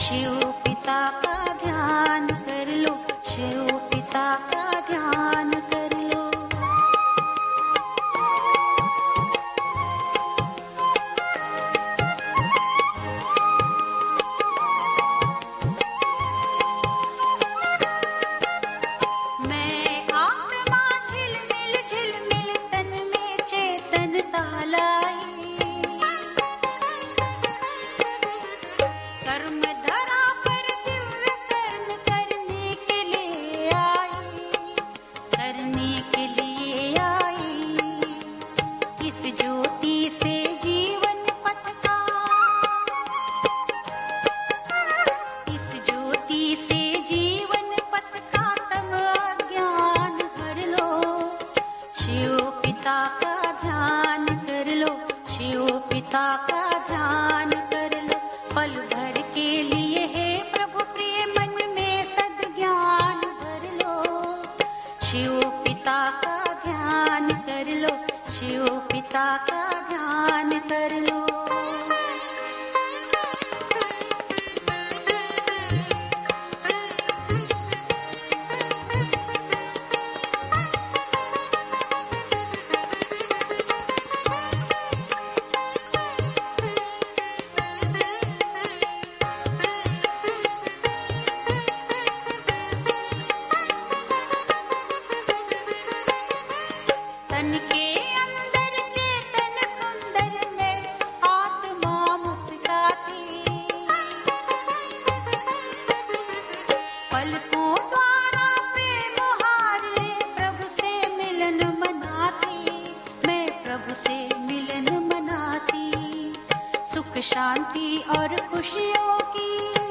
शिव पिता का ध्यान कर लो, शिव पिता का ध्यान कर लो। मैं आत्मा झिलमिल झिलमिल तन में चेतनता लाई, कर्म धरा पर दिव्य कर्म करने के लिए आई, करने के लिए आई। इस ज्योति से जीवन पथ का, इस ज्योति से जीवन पथ का तम अज्ञान हर लो। शिव पिता का ध्यान कर लो, शिव पिता का ध्यान कर लो। पल भर के लिए है प्रभु प्रिय मन में सद्ज्ञान भर लो। शिव पिता का ध्यान कर लो, शिव पिता का ध्यान कर लो। तन के अंदर चेतन सुंदर में आत्मा मुस्काती, पलकों द्वारा प्रेम हार ले प्रभु से मिलन मनाती, मैं प्रभु से मिलन मनाती। सुख शांति और खुशियों की,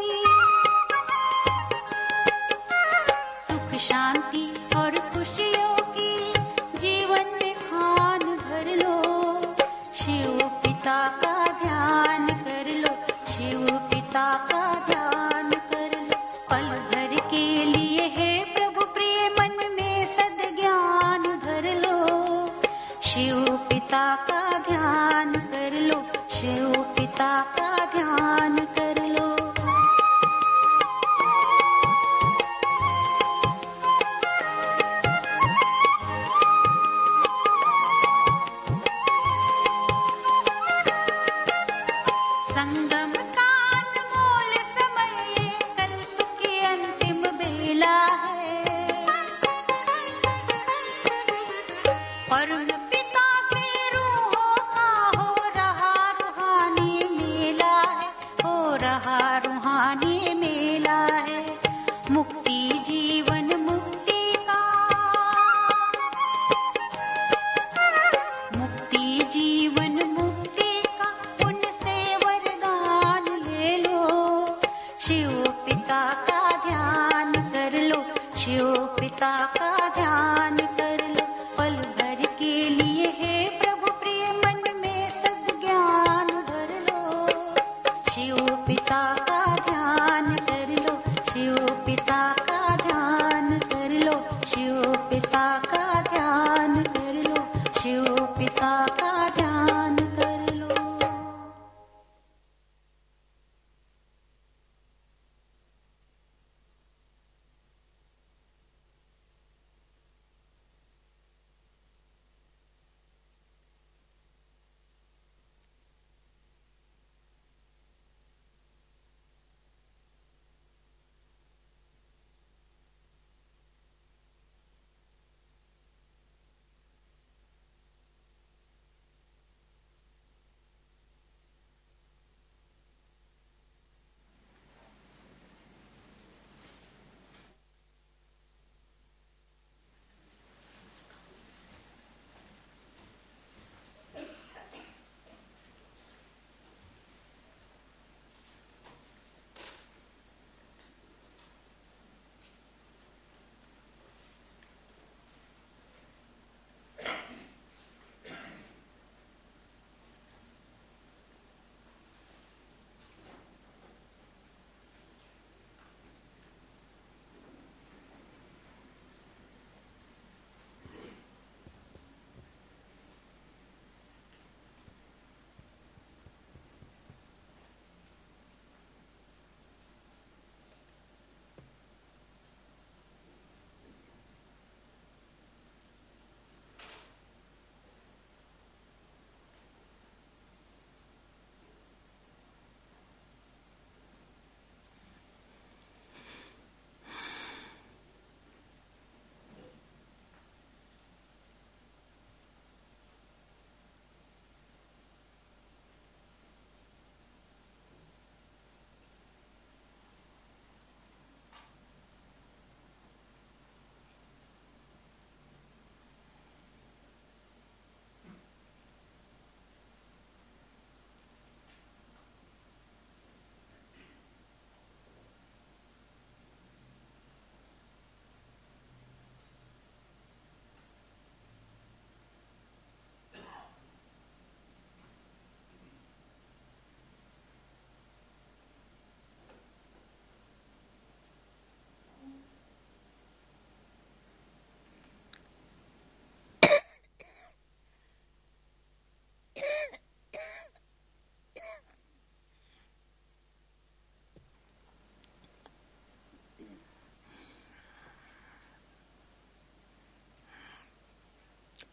सुख शांति और खुशियों की जीवन में खान भर लो। शिव पिता का ध्यान कर लो, शिव पिता का ध्यान कर लो। पल भर के लिए है प्रभु प्रिय मन में सद्ज्ञान धर लो। शिव पिता का ध्यान कर लो, शिव पिता का ध्यान कर लो। संगम का अनमोल समय ये कल्प की अंतिम बेला है, परम पिता से रूहों का हो रहा रूहानी मेला है, हो रहा रूहानी मेला है। मुक्ति जीवन मुक्ति का, मुक्ति जीवन मुक्ति का उनसे वरदान ले लो। शिव पिता का ध्यान कर लो, शिव पिता का ध्यान कर लो। पल भर के लिए है प्रभु प्रिय मन में सद्ज्ञान भर लो। शिव पिता का ध्यान कर लो, शिव पिता का ध्यान कर लो, शिव पिता का ध्यान कर लो, शिव पिता का ध्यान कर लो।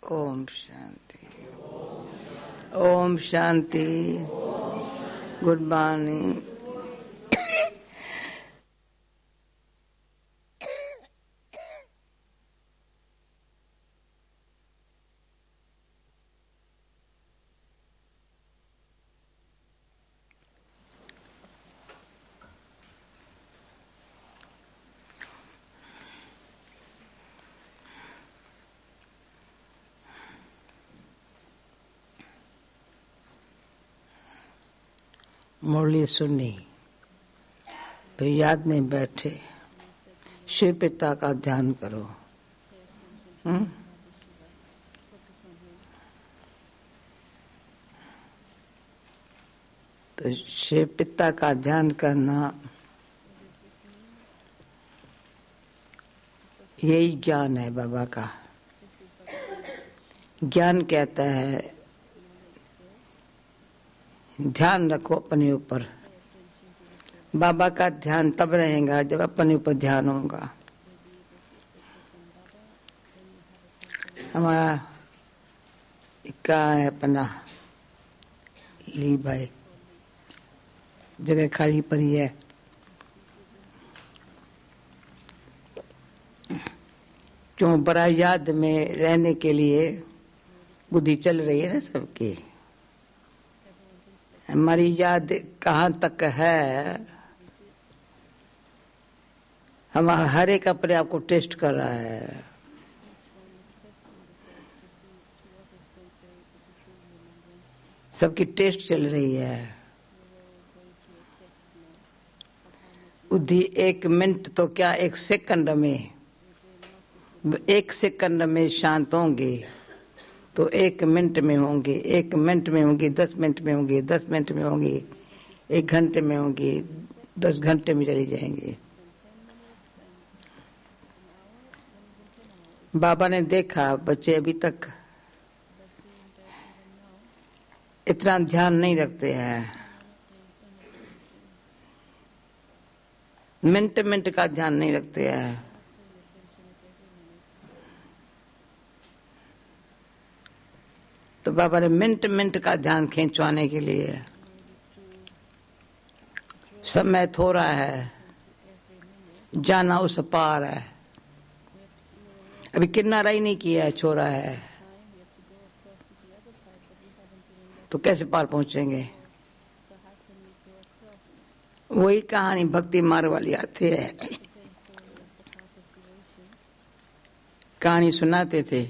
ओम शांति। ओम शांति। Good morning. मुरली सुनी तो याद नहीं बैठे, शिव पिता का ध्यान करो। तो शिव पिता का ध्यान करना यही ज्ञान है बाबा का। ज्ञान कहता है ध्यान रखो अपने ऊपर। बाबा का ध्यान तब रहेगा जब अपने ऊपर ध्यान होगा। हमारा कहाँ है अपना ली भाई, जगह खाली पड़ी है। क्यों बड़ा याद में रहने के लिए बुद्धि चल रही है ना सबकी। हमारी याद कहाँ तक है, हम हर एक अपने आप को टेस्ट कर रहा है। सबकी टेस्ट चल रही है। बुद्धि 1 मिनट तो क्या 1 सेकंड में शांत होंगे तो 1 मिनट में होंगे, 1 मिनट में होंगे, 10 मिनट में होंगे, 10 मिनट में होंगे, 1 घंटे में होंगे, 10 घंटे में चली जाएंगे। बाबा ने देखा बच्चे अभी तक इतना ध्यान नहीं रखते हैं। मिनट मिनट का ध्यान नहीं रखते हैं। तो बाबा ने मिनट मिनट का ध्यान खींचवाने के लिए, समय थोड़ा है, जाना उस पार है। अभी किनारा ही नहीं किया है, छोड़ा है, तो कैसे पार पहुंचेंगे? वही कहानी भक्ति मार्ग वाली आती है। कहानी सुनाते थे।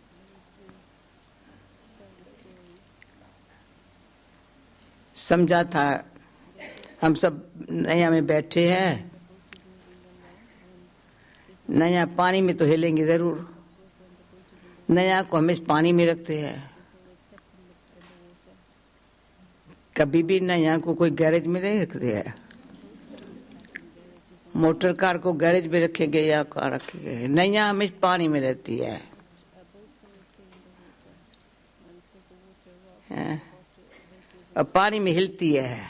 समझा था हम सब नैया में बैठे हैं, नैया पानी में तो हिलेंगे जरूर। नैया को हमेशा पानी में रखते हैं। कभी भी नैया को कोई गैरेज में नहीं रखते हैं। मोटर कार को गैरेज में रखेंगे या कार रखेंगे, नैया हमेशा पानी में रहती है। और पानी में हिलती है।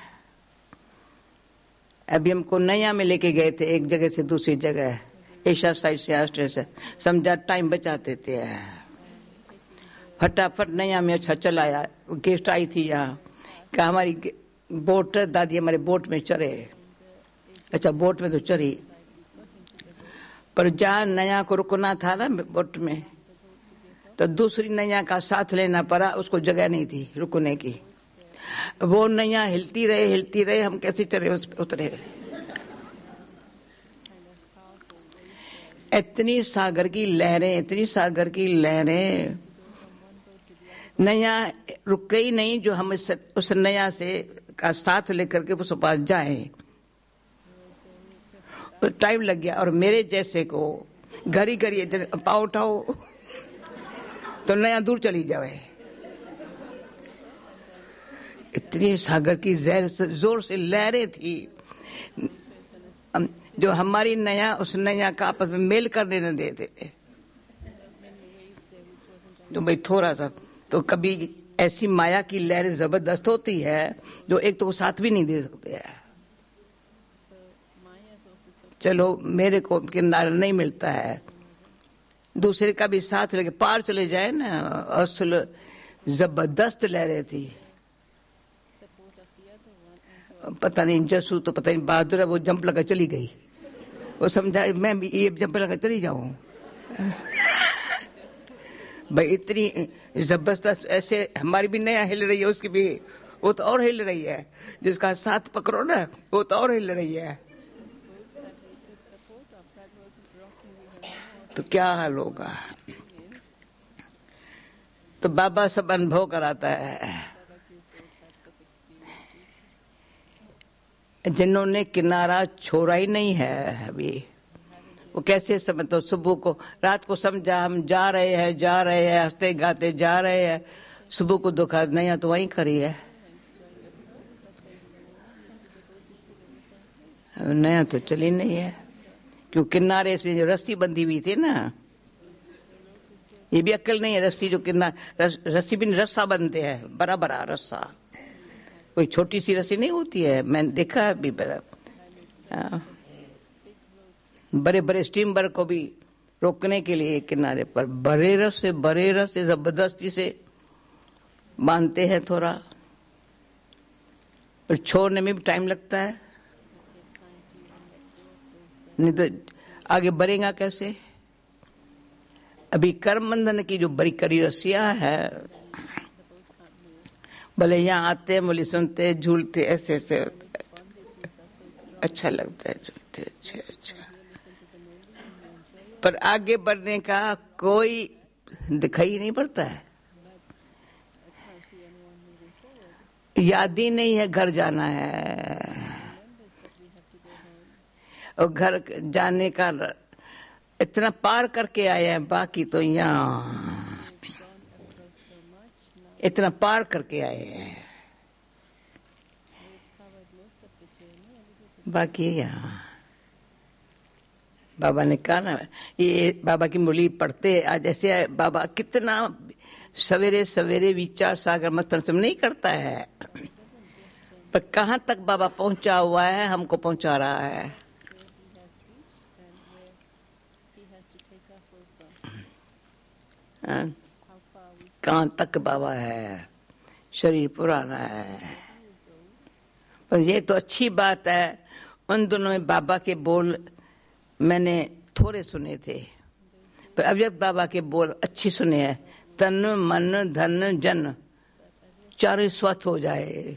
अभी हमको नैया में लेके गए थे एक जगह से दूसरी जगह, एशिया साइड से ऑस्ट्रेलिया से। समझा टाइम बचाते थे। फटाफट नैया में अच्छा चलाया। गेस्ट आई थी यहाँ, कहा हमारी बोट, दादी हमारे बोट में चढ़े। अच्छा बोट में तो चढ़ी, पर जहाँ नैया को रुकना था ना बोट में, तो दूसरी नैया का साथ लेना पड़ा। उसको जगह नहीं थी रुकने की। वो नैया हिलती रहे, हम कैसे चढ़े उस पर उतरे। इतनी सागर की लहरें, नैया रुक ही नहीं जो हम उस नैया से का साथ लेकर के उस पास जाए। तो टाइम लग गया। और मेरे जैसे को घड़ी पाँव उठाओ तो नैया दूर चली जाए। इतनी सागर की जोर से लहरें थी जो हमारी नैया उस नैया का आपस में मेल करने न देते थे। तो भाई थोड़ा सा तो कभी ऐसी माया की लहरें जबरदस्त होती है जो एक तो साथ भी नहीं दे सकते हैं। चलो मेरे को किनारा नहीं मिलता है, दूसरे का भी साथ लेके पार चले जाए ना। असल जबरदस्त लहरें थी। पता नहीं जसू तो पता नहीं बहादुर है, वो जंप लगा चली गई। वो समझा मैं भी ये जंप लगा चली जाऊं। भाई इतनी जबरदस्त ऐसे हमारी भी नया हिल रही है, उसकी भी वो तो और हिल रही है। जिसका साथ पकड़ो ना वो तो और हिल रही है। तो क्या हाल होगा। तो बाबा सब अनुभव कराता है। जिन्होंने किनारा छोड़ा ही नहीं है अभी, वो कैसे समझ। तो सुबह को रात को समझा हम जा रहे हैं हंसते गाते जा रहे हैं। सुबह को दुखा नहीं तो वहीं खड़ी है। नया तो चली नहीं है क्यों किनारे इसमें जो रस्सी बंधी हुई थी ना, ये भी अक्ल नहीं है। रस्सी जो रस्सी भी रस्सा बनते हैं, बड़ा बड़ा रस्सा, कोई छोटी सी रस्सी नहीं होती है। मैंने देखा है अभी बड़े बड़े स्टीमर को भी रोकने के लिए किनारे पर बड़े रस्से जबरदस्ती से बांधते हैं थोड़ा, पर छोड़ने में भी टाइम लगता है। नहीं तो आगे बढ़ेगा कैसे। अभी कर्म बंधन की जो बड़ी कड़ी रस्सियां है, भले यहाँ आते बोले सुनते झूलते ऐसे ऐसे अच्छा लगता है झूलते अच्छा, पर आगे बढ़ने का कोई दिखाई नहीं पड़ता है। याद ही नहीं है घर जाना है, और घर जाने का इतना पार करके आए हैं, बाकी तो यहाँ इतना पार करके आए हैं, बाकी यहाँ बाबा ने कहा ना, ये बाबा की मुरली पढ़ते आज ऐसे बाबा कितना सवेरे सवेरे विचार सागर मंथन सब नहीं करता है, पर कहां तक बाबा पहुंचा हुआ है हमको पहुंचा रहा है। कहां तक बाबा है, शरीर पुराना है। पर ये तो अच्छी बात है, उन दोनों में बाबा के बोल मैंने थोड़े सुने थे, पर अब जब बाबा के बोल अच्छी सुने हैं, तन मन धन जन चारों स्वस्थ हो जाए।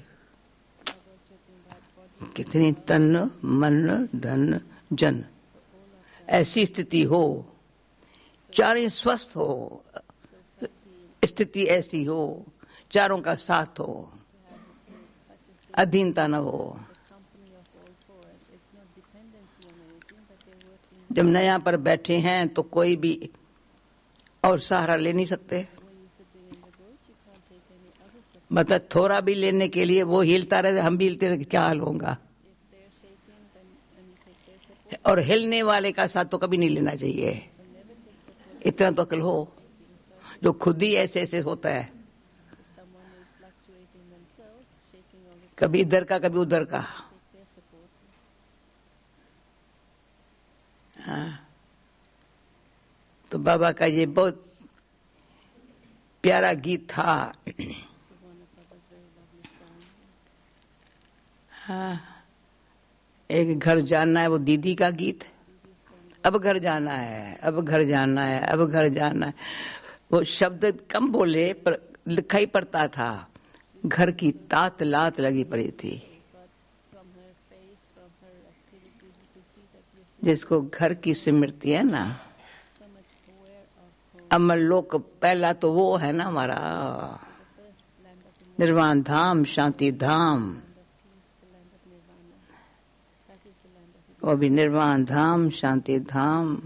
कितनी तन मन धन जन ऐसी स्थिति हो, चारों स्वस्थ हो, स्थिति ऐसी हो, चारों का साथ हो, अधीनता न हो। जब नया पर बैठे हैं तो कोई भी और सहारा ले नहीं सकते। मतलब थोड़ा भी लेने के लिए वो हिलता रहे, हम भी हिलते रहे, क्या हाल होगा। और हिलने वाले का साथ तो कभी नहीं लेना चाहिए, इतना तो अकल हो। जो खुद ही ऐसे ऐसे होता है, कभी इधर का कभी उधर का। हाँ, तो बाबा का ये बहुत प्यारा गीत था। हाँ, एक घर जाना है, वो दीदी का गीत। अब घर जाना है, अब घर जाना है, अब घर जाना है। वो शब्द कम बोले पर लिखा ही पड़ता था। घर की तात लात लगी पड़ी थी। जिसको घर की स्मृति है ना, अमर लोक पहला तो वो है ना हमारा निर्वाण धाम, शांति धाम। वो भी निर्वाण धाम, शांति धाम।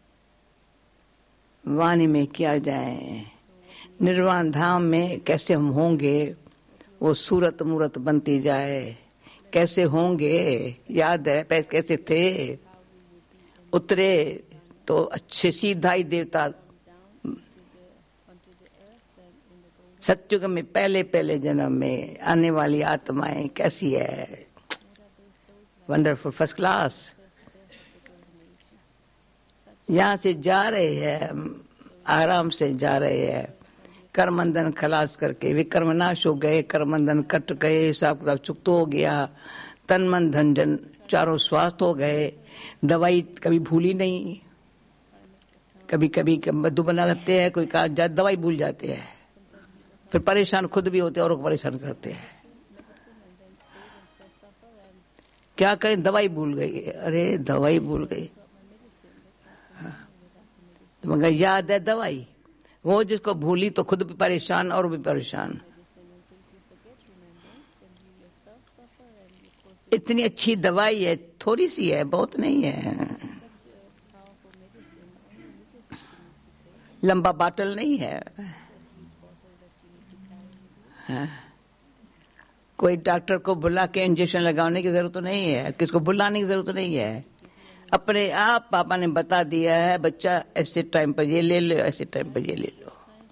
वाणी में क्या जाए, निर्वाण धाम में कैसे हम होंगे, वो सूरत मूरत बनती जाए। कैसे होंगे, याद है कैसे थे, उतरे तो अच्छे सीधा ही देवता। सत्युग में पहले पहले जन्म में आने वाली आत्माएं कैसी है, वंडरफुल, फर्स्ट क्लास। यहां से जा रहे हैं आराम से जा रहे हैं, कर्मबंधन खलास करके विकर्म नाश हो गए, कर्मबंधन कट गए, हिसाब किताब चुकता हो गया, तन मन धन जन चारों स्वास्थ्य हो गए, दवाई कभी भूली नहीं। कभी कभी मधु बना लेते हैं, कोई दवाई भूल जाते हैं, फिर परेशान खुद भी होते हैं और परेशान करते हैं। क्या करें, दवाई भूल गई, अरे दवाई भूल गई, तो मगर याद है दवाई। वो जिसको भूली तो खुद भी परेशान और भी परेशान। इतनी अच्छी दवाई है, थोड़ी सी है, बहुत नहीं है, लंबा बाटल नहीं है। कोई डॉक्टर को बुला के इंजेक्शन लगाने की जरूरत तो नहीं है, किसको बुलाने की जरूरत नहीं है। अपने आप पापा ने बता दिया है, बच्चा ऐसे टाइम पर ये ले लो, ऐसे टाइम पर ये ले लो।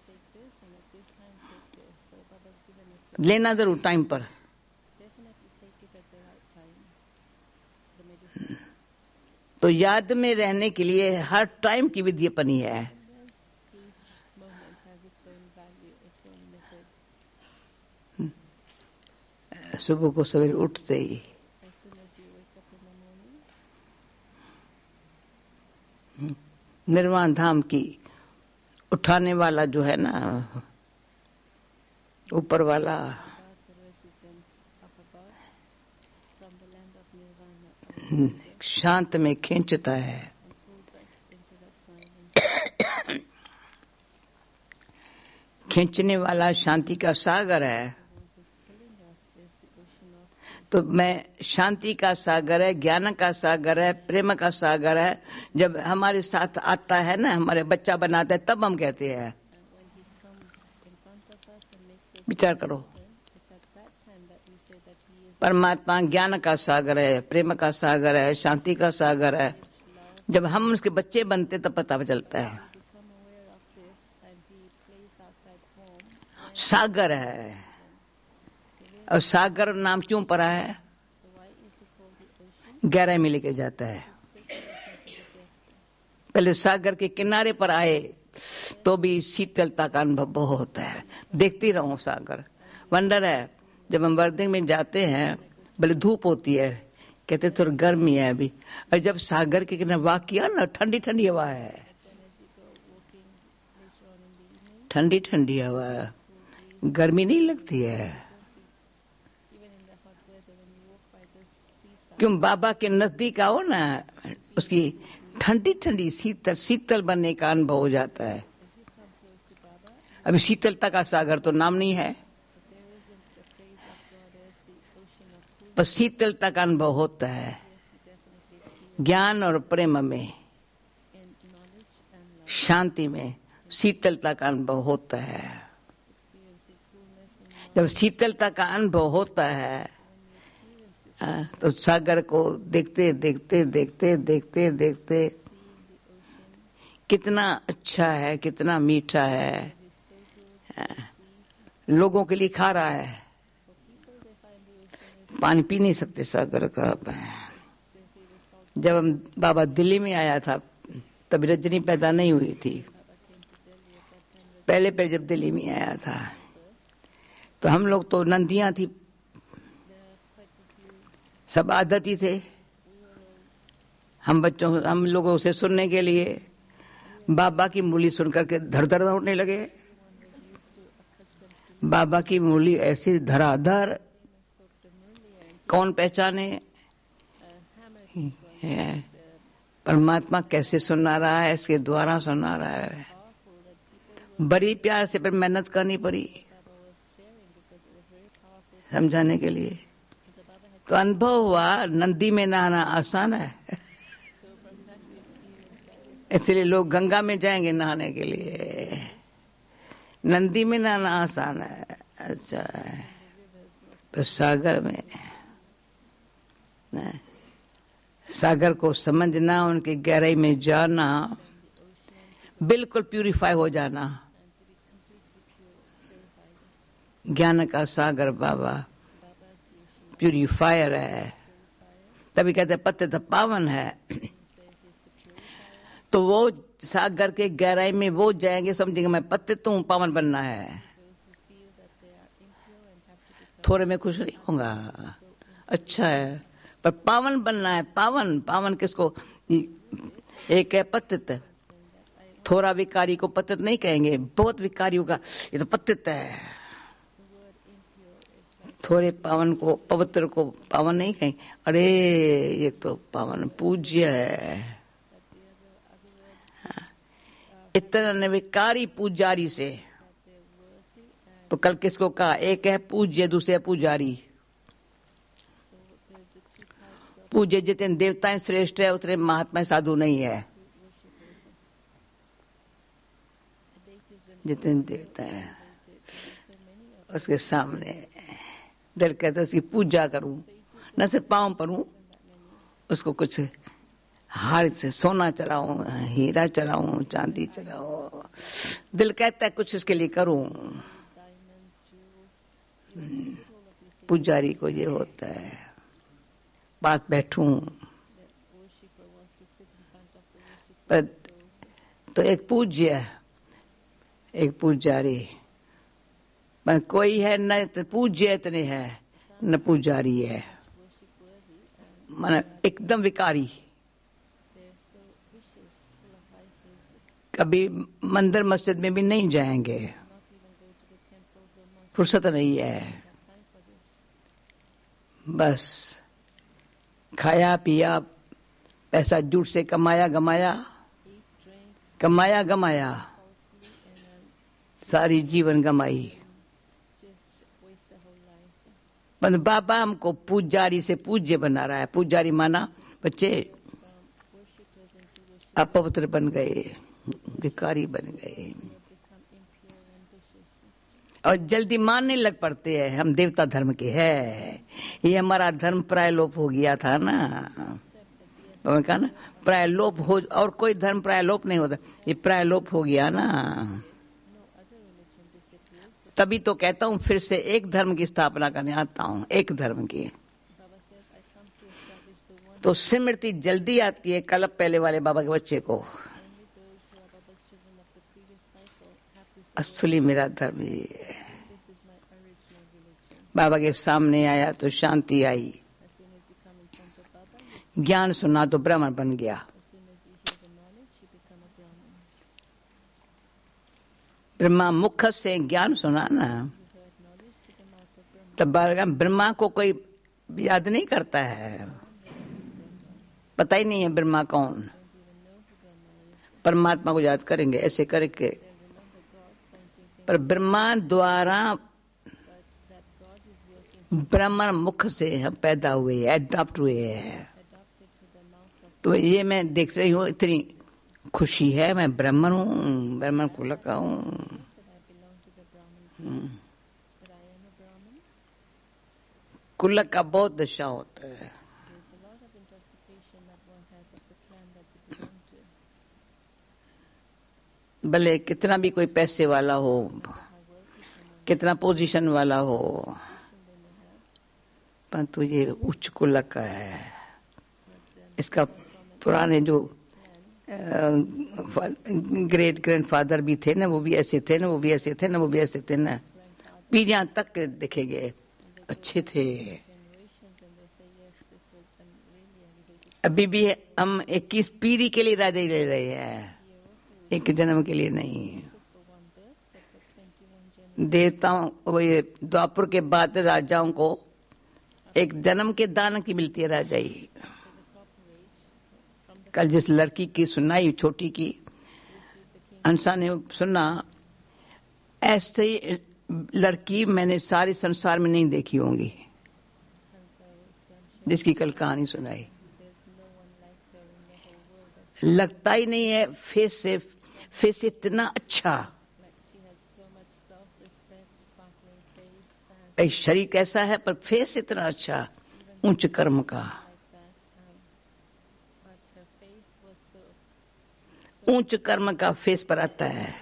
लेना जरूर टाइम पर। तो याद में रहने के लिए हर टाइम की विधि अपनी है। सुबह को सवेरे उठते ही निर्वाण धाम की उठाने वाला जो है ना, ऊपर वाला, शांत में खींचता है। खींचने वाला शांति का सागर है। तो मैं शांति का सागर है, ज्ञान का सागर है, प्रेम का सागर है। जब हमारे साथ आता है ना, हमारे बच्चा बनाता है, तब हम कहते हैं। विचार करो, परमात्मा ज्ञान का सागर है, प्रेम का सागर है, शांति का सागर है। जब हम उसके बच्चे बनते तब पता चलता है। सागर है, और सागर नाम क्यों पड़ा है? गहराई में लेके जाता है। पहले सागर के किनारे पर आए तो भी शीतलता का अनुभव बहुत होता है। देखती रहूं सागर, वंडर है। जब हम वर्दिंग में जाते हैं, भले धूप होती है, कहते थोड़ी गर्मी है अभी, और जब सागर के किनारे वॉक किया ना, ठंडी ठंडी हवा है, ठंडी ठंडी हवा है, गर्मी नहीं लगती है। क्यों? बाबा के नजदीक आओ ना, उसकी ठंडी ठंडी शीतल शीतल बनने का अनुभव हो जाता है। अभी शीतलता का सागर तो नाम नहीं है, पर शीतलता का अनुभव होता है। ज्ञान और प्रेम में, शांति में शीतलता का अनुभव होता है। जब शीतलता का अनुभव होता है तो सागर को देखते देखते देखते देखते देखते कितना अच्छा है, कितना मीठा है। लोगों के लिए खा रहा है, पानी पी नहीं सकते सागर का। जब हम बाबा दिल्ली में आया था, तब रजनी पैदा नहीं हुई थी। पहले जब दिल्ली में आया था तो हम लोग तो नंदियां थी, सब आदती थे। हम लोगों से सुनने के लिए बाबा की मूली सुनकर के धर धर उठने लगे। बाबा की मूली ऐसी धराधर, कौन पहचाने? परमात्मा कैसे सुना रहा है, इसके द्वारा सुना रहा है। बड़ी प्यार से पर मेहनत करनी पड़ी समझाने के लिए। तो अनुभव हुआ, नदी में नहाना आसान है, इसलिए लोग गंगा में जाएंगे नहाने के लिए। नदी में नहाना आसान है, अच्छा है। तो सागर में, सागर को समझना, उनकी गहराई में जाना, बिल्कुल प्यूरिफाई हो जाना। ज्ञान का सागर बाबा प्यूरिफायर है। तभी कहते पतित पावन है। तो वो सागर के गहराई में वो जाएंगे, समझेंगे मैं पतित हूं, पावन बनना है। थोड़े में खुश नहीं होगा, अच्छा है, पर पावन बनना है। पावन पावन किसको? एक है पतित, थोड़ा विकारी को पतित नहीं कहेंगे, बहुत विकारियों का ये तो पतित है। थोड़े पावन को, पवित्र को पावन नहीं कहेंगे, अरे ये तो पावन पूज्य है। इतना निर्विकारी पुजारी से, तो कल किसको कहा? एक है पूज्य, दूसरे है पुजारी। पूज्य जितने देवताएं श्रेष्ठ है उतने महात्मा साधु नहीं है। जितने देवता है उसके सामने दिल कहता है उसकी पूजा करूं, न सिर्फ पांव परूं, उसको कुछ हार से सोना चढ़ाऊं, हीरा चढ़ाऊं, चांदी चढ़ाऊं, दिल कहता है कुछ उसके लिए करूं। पुजारी को ये होता है पास बैठूं, पर तो एक पूज्य, एक पुजारी, पर कोई है न तो पूज्य इतने है न पुजारी है, मन एकदम विकारी। कभी मंदिर मस्जिद में भी नहीं जाएंगे, फुर्सत नहीं है, बस खाया पिया, पैसा झूठ से कमाया गमाया, कमाया गमाया, सारी जीवन गमाई। पर बाबा हमको पुजारी से पूज्य बना रहा है। पुजारी माना बच्चे अपवित्र बन गए, भिखारी बन गए, और जल्दी मानने लग पड़ते हैं हम देवता धर्म के हैं। ये हमारा धर्म प्रायलोप हो गया था ना, उन्होंने कहा ना प्रायलोप हो, और कोई धर्म प्रायलोप नहीं होता, ये प्रायलोप हो गया ना। तभी तो कहता हूं फिर से एक धर्म की स्थापना करने आता हूं, एक धर्म की, तो स्मृति जल्दी आती है। कल पहले वाले बाबा के बच्चे को असली मेरा धर्म ये है। बाबा के सामने आया तो शांति आई, ज्ञान सुना तो ब्राह्मण बन गया। ब्रह्मा मुख से ज्ञान सुना ना, तब ब्रह्मा को कोई याद नहीं करता है, पता ही नहीं है ब्रह्मा कौन। परमात्मा को याद करेंगे ऐसे करके, पर ब्रह्मा द्वारा ब्राह्मण मुख से हम पैदा हुए, एडॉप्ट हुए हैं। तो ये मैं देख रही हूँ, इतनी खुशी है, मैं ब्राह्मण हूँ, ब्राह्मण कुल का हूँ। कुल का बहुत दशा होता है। भले कितना भी कोई पैसे वाला हो, कितना पोजीशन वाला हो, परंतु ये उच्च कुल का है। इसका पुराने जो ग्रेट ग्रैंडफादर भी थे ना, वो भी ऐसे थे ना, वो भी ऐसे थे ना, वो भी ऐसे थे ना, पीढ़ियां तक देखे गए अच्छे थे। अभी भी हम 21 पीढ़ी के लिए राजा ले रहे हैं, एक जन्म के लिए नहीं। देवताओं, वो ये द्वापर के बाद राजाओं को एक जन्म के दान की मिलती है राजाई। कल जिस लड़की की सुनाई, छोटी की, अंसा ने सुना, ऐसे लड़की मैंने सारे संसार में नहीं देखी होंगी, जिसकी कल कहानी सुनाई। लगता ही नहीं है फेस से, फेस इतना अच्छा, शरीर कैसा है पर फेस इतना अच्छा, उच्च कर्म का, उच्च कर्म का फेस पर आता है।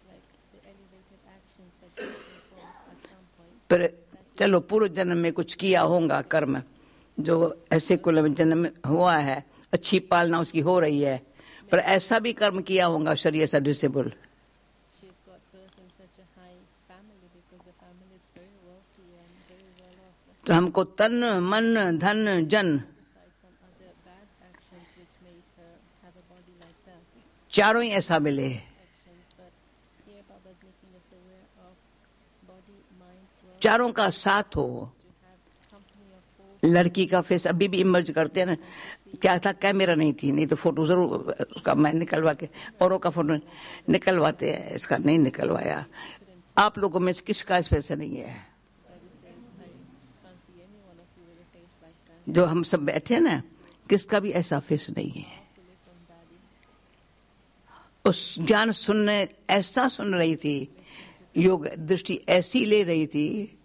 पर चलो पूर्व जन्म में कुछ किया होगा कर्म, जो ऐसे कुल में जन्म हुआ है, अच्छी पालना उसकी हो रही है, पर ऐसा भी कर्म किया होगा शरीर ऐसा disable. she's got birth in such a high family because the family is very wealthy and very well off. तो हमको तन मन धन जन Aside from other bad actions which made her have a body like that, चारों ही ऐसा मिले। actions, but here Baba is making us aware of body, mind, wealth, चारों का साथ हो। to have company of four. लड़की का फेस अभी भी इमर्ज करते हैं ना। क्या था, कैमरा नहीं थी, नहीं तो फोटो जरूर उसका मैं निकलवा के औरों का फोटो निकलवाते हैं, इसका नहीं निकलवाया। आप लोगों में से किसका इस फेस नहीं है? Baba says, I can't see any one of you with a face like that. जो हम सब बैठे हैं ना, किसका भी ऐसा फेस नहीं है। Fully from Daddy. उस ज्ञान सुनने ऐसा सुन रही थी, योग दृष्टि ऐसी ले रही थी,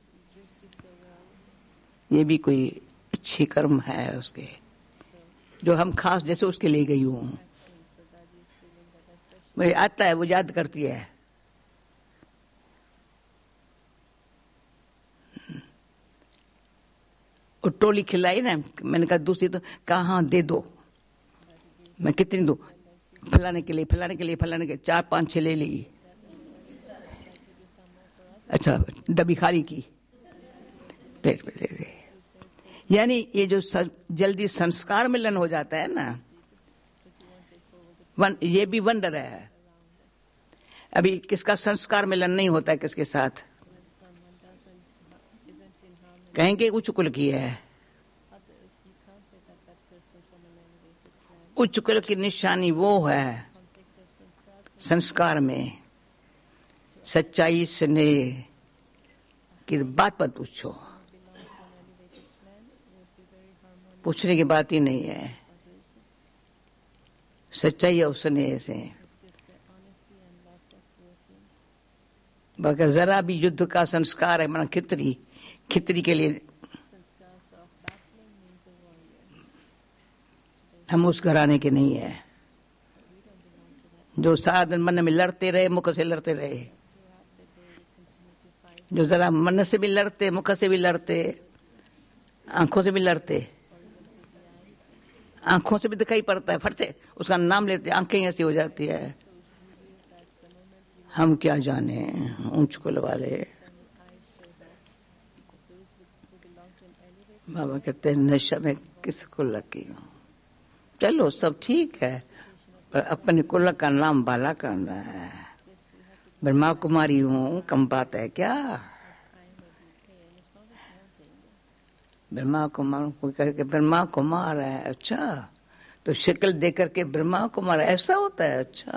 ये भी कोई अच्छी कर्म है उसके, जो हम खास जैसे उसके ले गई हूं। मुझे आता है, वो याद करती है। और टोली खिलाई ना, मैंने कहा दूसरी, तो कहा दे दो, मैं कितनी दूं, फलाने के लिए फलाने के लिए फलाने के 4-5-6 ले ली। अच्छा, डब्बी खाली की, पेट में ले गए। यानी ये जो जल्दी संस्कार मिलन हो जाता है ना, ये भी वंडर है। अभी किसका संस्कार मिलन नहीं होता है किसके साथ, कहेंगे उच्च कुल की है। उच्च कुल की निशानी वो है संस्कार में सच्चाई स्नेह की बात मत पूछो, पूछने की बात ही नहीं है। सच्चाई और स्नेह से बगैर जरा भी युद्ध का संस्कार है, माना खितरी, खितरी के लिए हम उस घराने के नहीं है जो सारा दिन मन में लड़ते रहे, मुख से लड़ते रहे, जो जरा मन से भी लड़ते, मुख से भी लड़ते, आंखों से भी लड़ते। आंखों से भी दिखाई पड़ता है, फट से उसका नाम लेते आंखें ऐसी हो जाती है। हम क्या जाने ऊंच कुल वाले। बाबा कहते हैं नशा में किस कुल की हूं। चलो सब ठीक है, पर अपने कुल का नाम बाला करना है। ब्रह्मा कुमारी हूं, कम बात है क्या? ब्रह्मा कुमार को करके ब्रह्मा कुमार है, अच्छा तो शक्ल देख करके ब्रह्मा कुमार ऐसा होता है, अच्छा।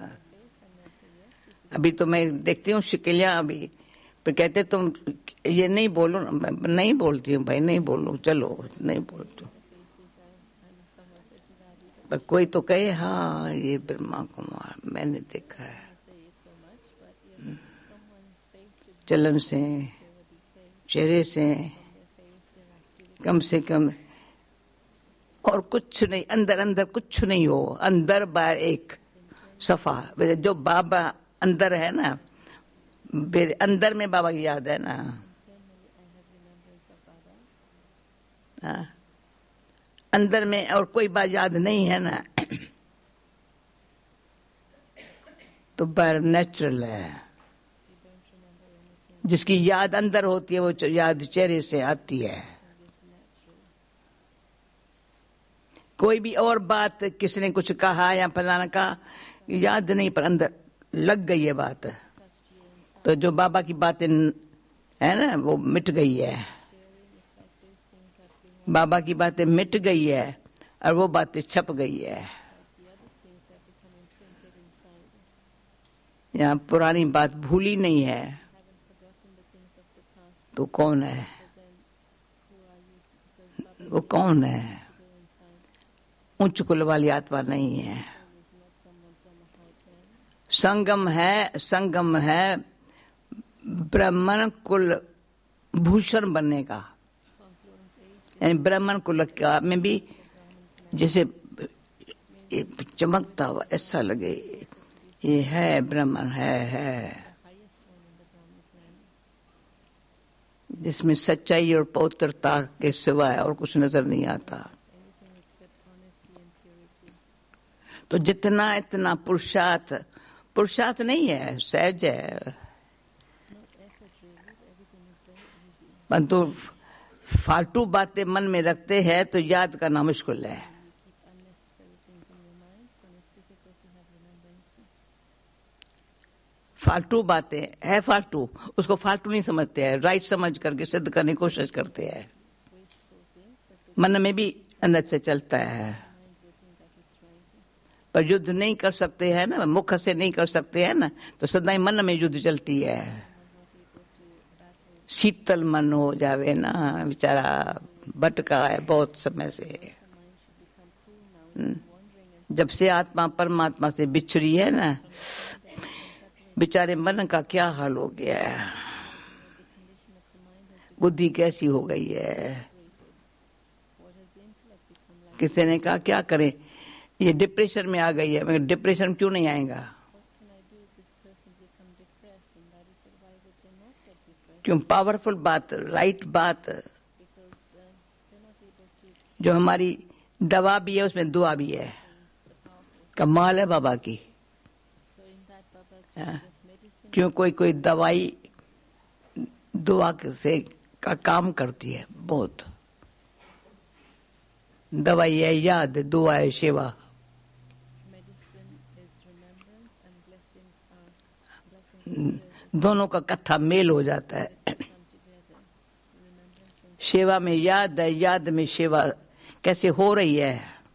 अभी तो मैं देखती हूँ शिकलियां, अभी फिर कहते तुम ये नहीं बोलो, नहीं बोलती हूँ भाई, नहीं बोलो, चलो नहीं बोलती हूँ, पर कोई तो कहे हाँ ये ब्रह्मा कुमार मैंने देखा है, चलन से, चेहरे से, कम से कम और कुछ नहीं, अंदर अंदर कुछ नहीं हो, अंदर बाहर एक सफा। जो बाबा अंदर है ना, अंदर में बाबा की याद है ना, अंदर में और कोई बात याद नहीं है ना, तो बाहर नेचुरल है। जिसकी याद अंदर होती है वो याद चेहरे से आती है। कोई भी और बात किसी कुछ कहा या फलाना का याद नहीं, पर अंदर लग गई है बात, तो जो बाबा की बातें है ना वो मिट गई है, बाबा की बातें मिट गई है और वो बातें छप गई है। यहाँ पुरानी बात भूली नहीं है, तो कौन है वो, कौन है? उच्च कुल वाली आत्मा नहीं है। संगम है, संगम है ब्राह्मण कुल भूषण बनने का, यानी ब्राह्मण कुल का में भी जैसे चमकता हुआ ऐसा लगे ये है ब्राह्मण है, जिसमें सच्चाई और पवित्रता के सिवाय और कुछ नजर नहीं आता। तो जितना इतना पुरुषार्थ नहीं है, सहज है, Not effort really, everything is very easy. परंतु फालतू बातें मन में रखते हैं तो याद करना मुश्किल है। You keep unnecessary things in your mind, then it's difficult to have remembrance. फालतू बातें है, फालतू, उसको फालतू नहीं समझते हैं, राइट समझ करके सिद्ध करने की कोशिश करते हैं। Wasteful things, but the मन में भी अंदर से चलता है, mind will think that it's right. पर युद्ध नहीं कर सकते हैं ना, मुख से नहीं कर सकते हैं ना, तो सदा ही मन में युद्ध चलती है। Someone not able to battle, शीतल मन हो जावे ना, बेचारा भटका है बहुत समय से। the mind should become cool now, wandering and जब से आत्मा परमात्मा से बिछड़ी है ना, बेचारे मन का क्या हाल हो गया है, the condition of the mind has become बुद्धि कैसी हो गई है। degraded. What has the intellect become like? किसी ने कहा क्या करें, ये डिप्रेशन में आ गई है। मगर डिप्रेशन क्यों नहीं आएगा? What can I do if this person become depressed? And Daddy said, why would they not get depressed? क्यों? पावरफुल बात, राइट बात, Because they're not able to जो हमारी दवा भी है उसमें दुआ भी है। the powerful. कमाल है बाबा की। So in that Baba's Yeah. just medicine, क्यों? कोई दवाई दुआ से का काम करती है बहुत। दवाई है याद, दुआ है सेवा। medicine is remembrance and blessings are service. दोनों का इकट्ठा मेल हो जाता है। Come together. Remembrance and सेवा में याद है, याद में सेवा कैसे हो रही है।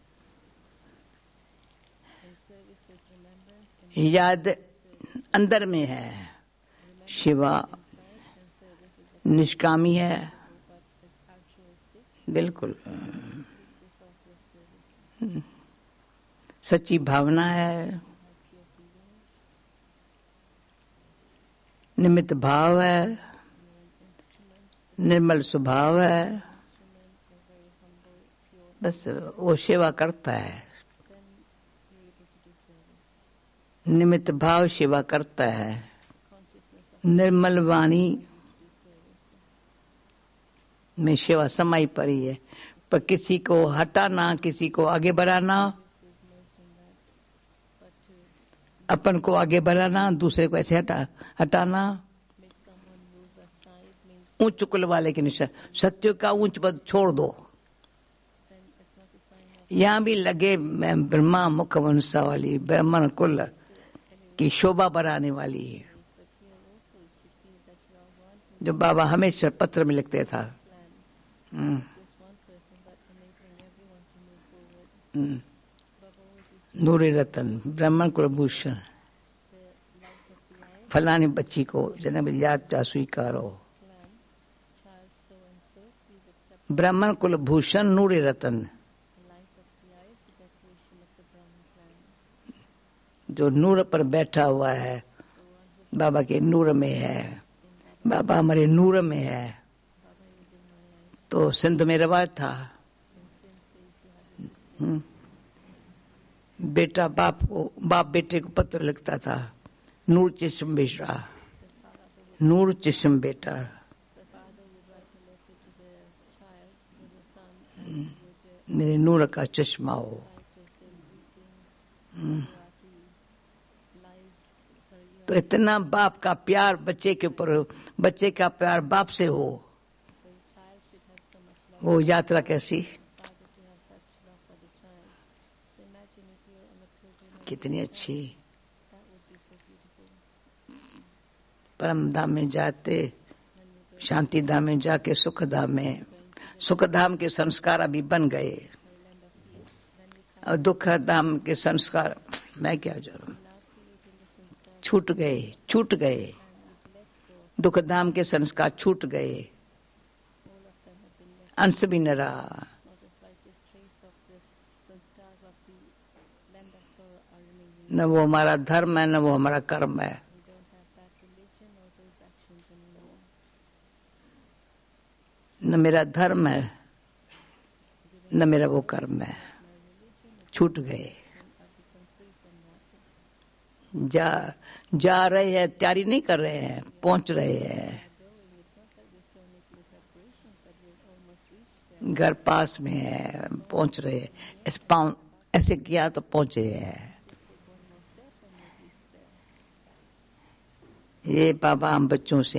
service is remembrance and याद अंदर में है, सेवा inside and service is a निष्कामी है। but is altruistic. बिल्कुल Completely selfless service. सच्ची भावना है, Have pure feelings. निमित्त भाव है, You're an instrument. निर्मल स्वभाव है। Instrument. You're very humble, pure. बस वो सेवा करता है। Then you're able to do service. निमित्त भाव सेवा करता है। Consciousness of Nirmal Vani do service. में सेवा समाई पड़ी है। पर किसी को हटाना, किसी को आगे बढ़ाना, This is merged in that. But to अपन को आगे बढ़ाना, दूसरे को ऐसे हटाना, make someone move aside means ऊंच कुल वाले के निशान। सत्य का ऊंच पद छोड़ दो। then it's not a sign of यहाँ भी लगे मैं ब्रह्मा मुख वंशा वाली ब्राह्मण कुल की शोभा बढ़ाने वाली, but here also if you feel that you are one who जो बाबा हमेशा पत्र में लिखते था। plan this one person but enabling everyone to move forward. Baba always used नूरे रतन ब्राह्मण Kulbhushan the light of the eye फलानी बच्ची को जन्म याद का स्वीकारो। plan. Child so and so, please accept ब्राह्मण कुलभूषण नूरे रतन, the light of the eye, the decoration of the Brahman clan. जो नूर पर बैठा हुआ है, The one who बाबा के नूर में है, in Baba, बाबा हमारे नूर में है। Baba is in my eyes. तो सिंध में रिवाज था, In Sindh they used to have this system. बेटा बाप बेटे को पत्र लिखता था, नूर चिश्म बेटा, नूर चिश्म बेटा। The father would write a letter to the child, to the son, and would मेरे नूर का चश्मा हो। write of them eating roti, lies, sorry, तो इतना बाप का प्यार बच्चे के ऊपर, बच्चे का प्यार बाप से हो, the child should have so much love वो यात्रा कैसी, for the father to have such love for the child. So imagine if you're on a pilgrimage, कितनी अच्छी। that would be so beautiful. परम धाम में जाते, When you go शांति धाम में जाके सुख धाम में, सुख धाम के संस्कार अभी बन गए, to the land of peace, then we come और दुख धाम के संस्कार मैं क्या जानूं, now for you to listen to that छूट गए, छूट गए। and you've let go. दुख धाम के संस्कार छूट गए, All of them have been let अंश भी न रहा। not the slightest trace of the sanskars of the land of sorrow are remaining. न वो हमारा धर्म है, न वो हमारा कर्म है। We don't have that religion or those actions anymore. न मेरा धर्म है, न मेरा वो कर्म है, छूट गए। I've become free from that. जा रहे हैं, तैयारी नहीं कर रहे हैं, पहुंच रहे हैं। Going, it's not that we're still making the preparations, but we've almost reached there. घर पास में है, पहुंच रहे हैं। ऐसे किया तो पहुंचे हैं। ये बाबा हम बच्चों से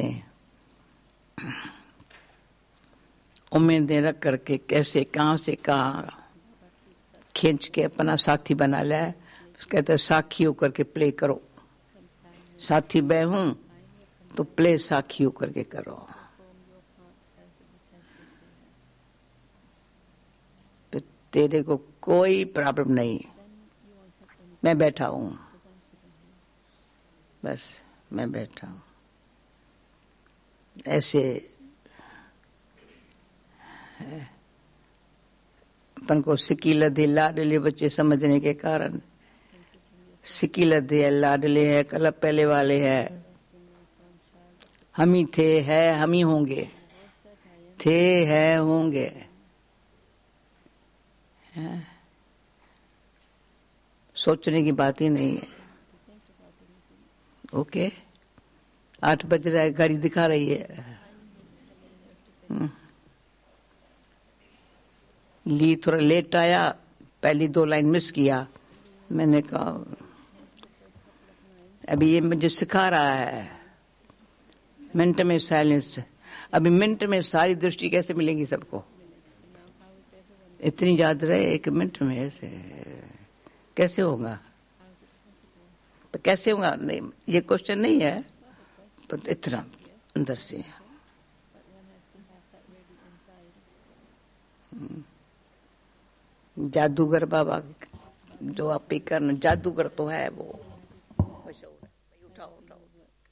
उम्मीदें रख करके कैसे कहां से कहां खींच के अपना साथी बना लिया है। कहते हैं साखी होकर के प्ले करो, साथी मैं हूं तो प्ले साखी होकर के करो। तो तेरे को कोई प्रॉब्लम नहीं, मैं बैठा हूं, बस मैं बैठा हूं। ऐसे अपन को सिक्की लदे लाडले बच्चे समझने के कारण सिक्की लदे है, लाडले है, कल पहले वाले है, हम ही थे, है, हम ही होंगे, थे, है, होंगे। सोचने की बात ही नहीं है। ओके 8 बज रहा है, घड़ी दिखा रही है। ली थोड़ा लेट आया, पहली 2 लाइन मिस किया। मैंने कहा अभी ये मुझे सिखा रहा है मिनट में साइलेंस। अभी मिनट में सारी दृष्टि कैसे मिलेंगी सबको? इतनी याद रहे 1 मिनट में, ऐसे कैसे होगा? कैसे होगा? नहीं, ये क्वेश्चन नहीं है, पर इतना अंदर से जादूगर बाबा जो आप ही करना, जादूगर तो है वो। उठाओ उठाओ